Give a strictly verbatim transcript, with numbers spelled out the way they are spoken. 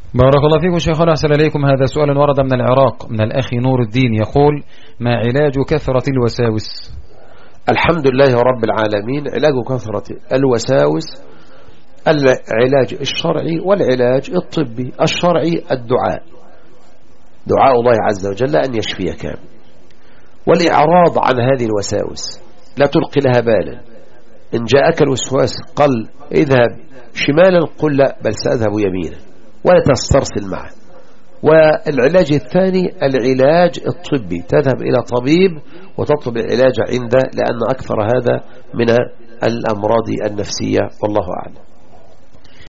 بارك الله فيكم شيخنا، أحسن إليكم. هذا سؤال ورد من العراق من الأخ نور الدين، يقول: ما علاج كثرة الوساوس؟ الحمد لله رب العالمين. علاج كثرة الوساوس العلاج الشرعي والعلاج الطبي. الشرعي الدعاء، دعاء الله عز وجل أن يشفيك، والإعراض عن هذه الوساوس، لا تلقي لها بالا. إن جاءك الوسواس قل اذهب شمالا قل لا بل سأذهب يمينا، ولا تسترسل معه. والعلاج الثاني العلاج الطبي، تذهب إلى طبيب وتطلب العلاج عنده، لأن أكثر هذا من الأمراض النفسية، والله أعلم.